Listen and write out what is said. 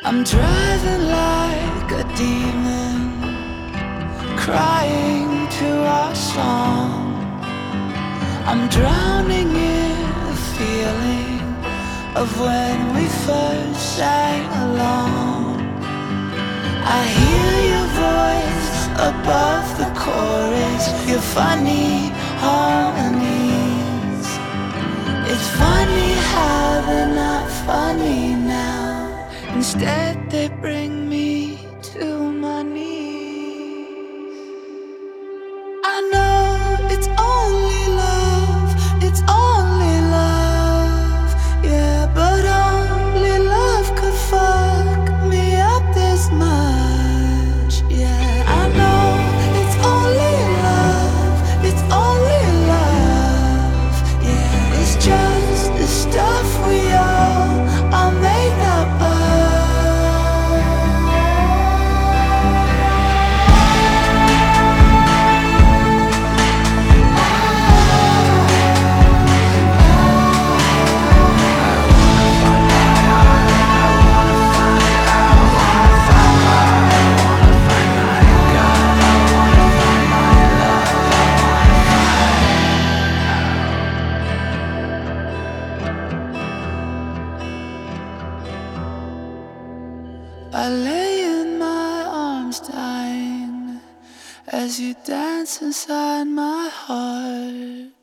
I'm driving like a demon, crying to our song. I'm drowning in the feeling of when we first sang along. I hear your voice above the chorus, your funny harmonies. It's funny how they're not funny now. Instead they bring me to my knees. I know it's only love, it's only love, yeah, but only love could fuck me up this much, yeah. I know it's only love, it's only love, yeah. It's just the stuff we all are made up of. I lay in my arms dying as you dance inside my heart.